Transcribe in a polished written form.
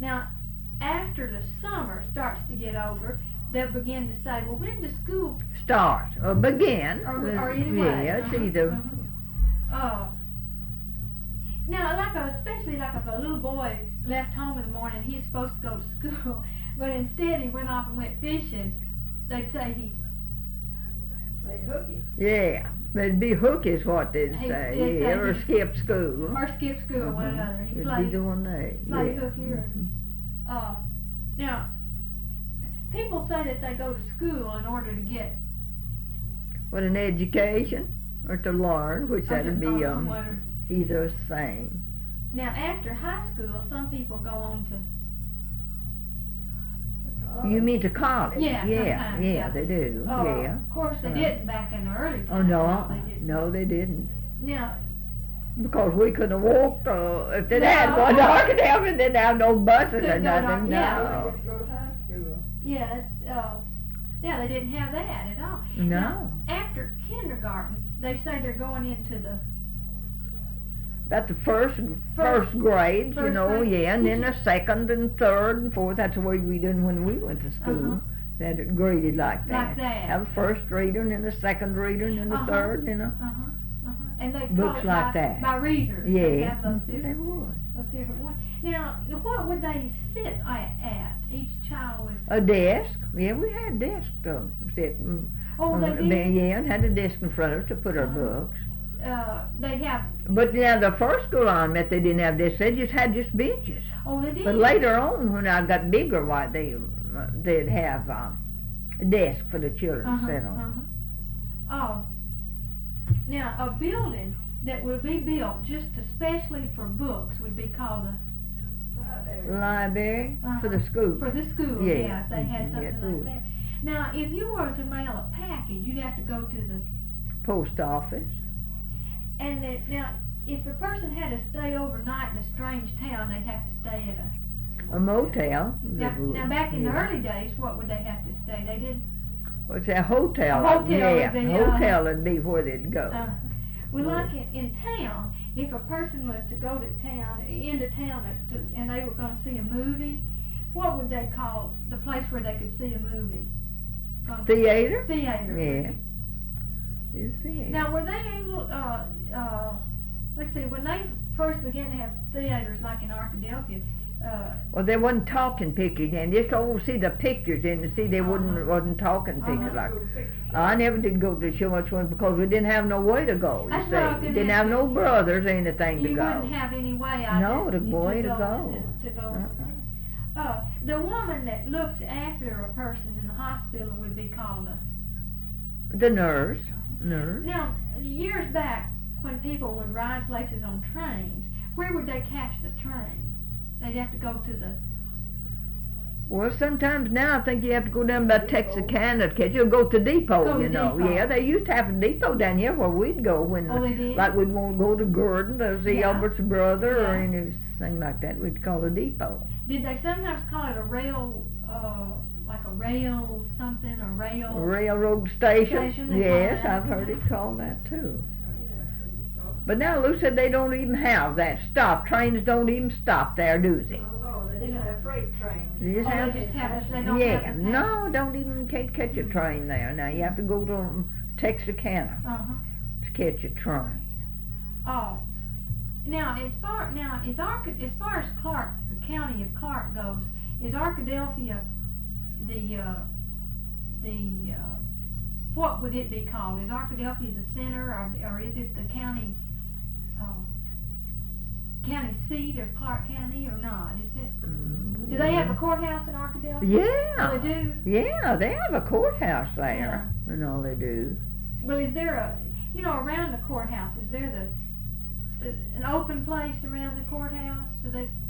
Now, after the summer starts to get over, they'll begin to say, well, when does school Start or begin. or either way? Yeah, it's either. Now, especially like if a little boy left home in the morning, he's supposed to go to school, but instead he went off and went fishing, they'd say he They'd hook him. Yeah, it'd be hook is what they'd Hey, say. they'd Yeah, say or he- skip school. or skip school or one or Uh-huh. another. He It'd be played the one they. play Yeah. hooky or now people say that they go to school in order to get What, an education or to learn, which that'd be whatever. either the same. Now after high school, some people go on to You mean to college? Yeah, sometimes, yeah. they do. Yeah. Of course, they didn't back in the early Oh times. no, they didn't. no, they didn't. Now, Because we couldn't have walked if they'd No. had one to Arkansas and didn't have no buses or Couldn't go to nothing. yeah. No. They didn't go to high school. yeah, they didn't have that at all. No. Now, after kindergarten, they say they're going into the About the first grade, you first know, grade. yeah, and then the second and third and fourth. That's the way we did when we went to school. Uh-huh. They had it graded like that. Like that. Have the first reader and then the second reader and then the Uh-huh. third, you know. and they Books call it like by, that. by readers. They Yeah, have those they different, would. ones. Now, what would they sit at? Each child would. A desk. Yeah, we had desks to sit. Oh, they did. Yeah, and had a desk in front of us to put our Uh-huh. books. They'd have. But now the first school I met, they didn't have desks. They just had just benches. Oh, they did. But later on, when I got bigger, why they'd have a desk for the children to sit on. Oh. Now, a building that would be built just especially for books would be called a Library for the school. for the school. Yeah. If they had Mhm, something yes, like would. that. Now, if you were to mail a package, you'd have to go to the Post office. and now if a person had to stay overnight in a strange town, they'd have to stay at a. A motel. Now back in the Yeah. early days, what would they have to stay? They did. What's that, hotel? A hotel Yeah, would be, hotel would be where they'd go. Well, like in town, if a person was to go to town, into town, and they were going to see a movie, what would they call the place where they could see a movie? Theater? Theater. Yeah. You see. Now, were they able? Let's see. When they first began to have theaters, like in Arkadelphia, Well, they wasn't talking pictures, and just to see the pictures and to see they wasn't talking pictures like. I never did go to so much one because we didn't have no way to go. That's You what I was see, gonna didn't ask have you. no brothers or anything to you go. wouldn't have any way. No, to way to go. To go. The woman that looks after a person in the hospital would be called a. The nurse. Nurse. Now, years back, when people would ride places on trains, where would they catch the train? They'd have to go to the. Well, sometimes now I think you have to go down by Texarkana to catch. You'll go to Depot, Go to you know. Depot. Yeah, they used to have a depot down here where we'd go when, Oh, they did? like we'd want to go to Gordon to see Yeah. Albert's brother or Yeah. anything like that. We'd call a depot. Did they sometimes call it a rail, like a rail something, a rail? Railroad station. Station, they call Yes, that. I've heard it called that too. But now Lou said they don't even have that stop. Trains don't even stop there, do they? Oh, they just have freight trains. They just Oh, have they just have. They don't yeah, have. no, don't even can't catch a train there. Now you have to go to Texarkana to catch a train. Oh. Now, as far as Clark, the county of Clark goes, is Arkadelphia the what would it be called? Is Arkadelphia the center, or is it the county seat of Clark County, or not? Is it? Do they have a courthouse in Arkadelphia? Yeah. Oh, they do. Yeah, they have a courthouse there, and all they do. Well, is there around the courthouse? Is there an open place around the courthouse? Do they?